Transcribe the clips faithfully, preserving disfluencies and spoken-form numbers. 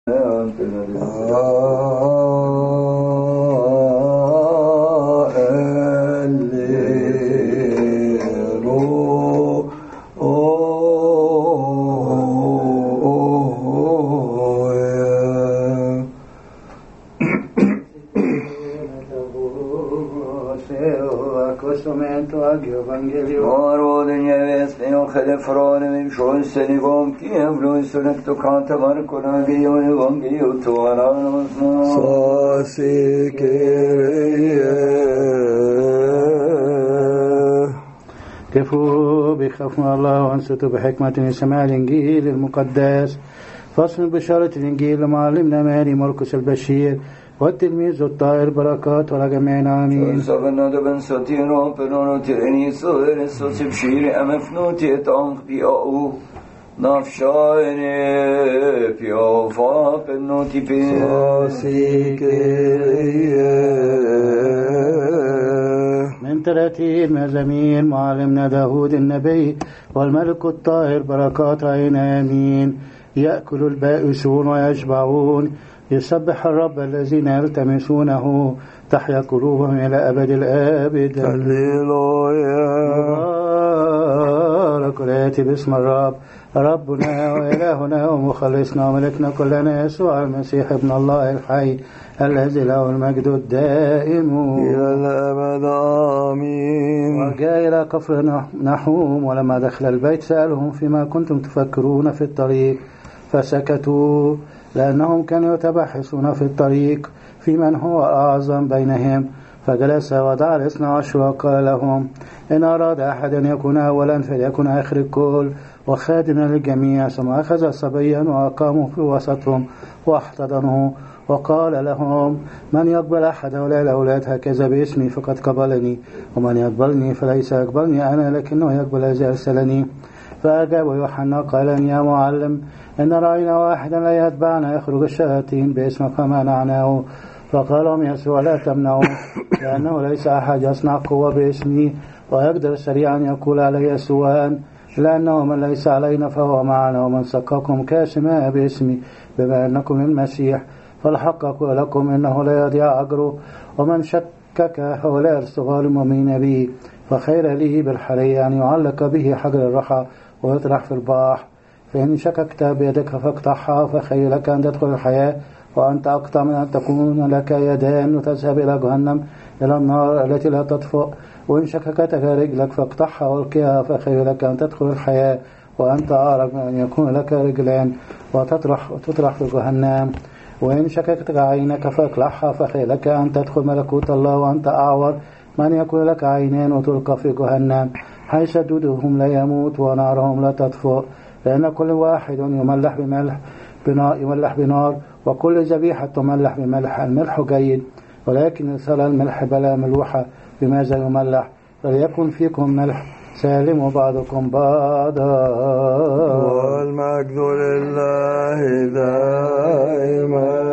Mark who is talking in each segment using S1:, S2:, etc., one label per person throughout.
S1: كفوا بخوفنا الله وانصتوا بحكمة سماع الإنجيل المقدس. فصل بشارة الإنجيل لمعلمنا ماري مرقس البشير والتلميذ الطاهر بركات ولا جميعنا آمين.
S2: سبنا دبن ستيرو بنو ترني صدر سوس بشير أمفنوتي تانخ بياو نفشايني بياو فا بنوتي بياسيك
S1: من ترتيل مزامير معلمنا داود النبي والملك الطاهر بركات عينا آمين. يأكل البائسون ويشبعون يسبح الرب الذين يلتمسونه تحيا قلوبهم إلى أبد الآبد.
S3: هللويا.
S1: مبارك الآتي باسم الرب ربنا وإلهنا ومخلصنا وملكنا كلنا يسوع المسيح ابن الله الحي الذي له المجد الدائم
S3: إلى الأبد آمين.
S1: وجاء إلى كفر نحوم ولما دخل البيت سألهم فيما كنتم تفكرون في الطريق فسكتوا لأنهم كانوا يتبحثون في الطريق في من هو أعظم بينهم. فجلس وضع الاثنى عشر وقال لهم إن أراد أحد أن يكون أولا فليكن آخر الكل وخادما للجميع. ثم أخذ صبيا وأقامه في وسطهم واحتضنه وقال لهم من يقبل أحد هؤلاء الأولاد هكذا باسمي فقد قبلني ومن يقبلني فليس يقبلني أنا لكنه يقبل الذي أرسلني. فأجاب يوحنا قال يا معلم إن رأينا واحدا لا يتبعنا يخرج الشياطين باسمك فمنعناه. فقال يسوع لا تمنعوا لأنه ليس أحد يصنع قوة باسمي ويقدر سريعا يقول علي يسوعان لأنه من ليس علينا فهو معنا ومن سقاكم كاسماء باسمي بما أنكم المسيح فالحق أقول لكم إنه لا يضيع أجره. ومن شكك هؤلاء الصغار المؤمنين به فخير لي بالحري أن يعلق به حجر الرحى ويطرح في البحر. فإن شككت بيدك فاقطعها فخير لك أن تدخل الحياة وأنت أقطع من أن تكون لك يدان وتذهب إلى جهنم إلى النار التي لا تطفئ. وإن شككتك رجلك فاقطعها والقها فخير لك أن تدخل الحياة وأنت أعرج من أن يكون لك رجلان وتطرح وتطرح في جهنم. وإن شككتك عينك فاقلعها فخير لك أن تدخل ملكوت الله وأنت أعور من يكون لك عينان وتلقى في جهنم حيث دودهم لا يموت ونارهم لا تطفئ. لأن كل واحد يملح بملح بنار يملح بنار وكل ذبيحة تملح بملح. الملح جيد ولكن رسالة الملح بلا ملوحة بماذا يملح؟ فليكن فيكم ملح سالم بعضكم بعضا.
S3: والمجد لله دائما.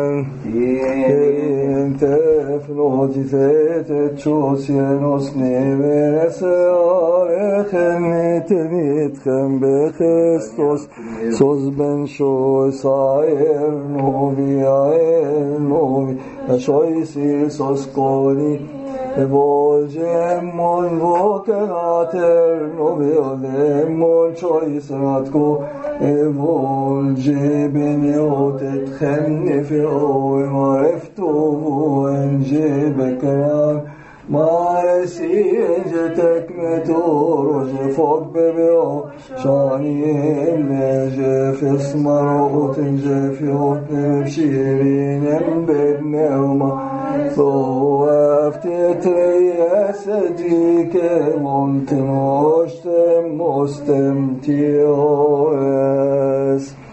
S3: Förlåt sättet tjåsien och snävese arechen till vitchen bekristos sås ben tjåsaer noviaer novi tjåsir sås koni Evolgemon vokelater noviodemon tjåsratko Evolge beniotet chemni fi oe mareftu enje bekran Maresi enje tekmetur oje fok bebeo Shani emneje fismarot enje fiot nemshirin embedneuma So after three years a week, mountain, mostem, mostem, tio.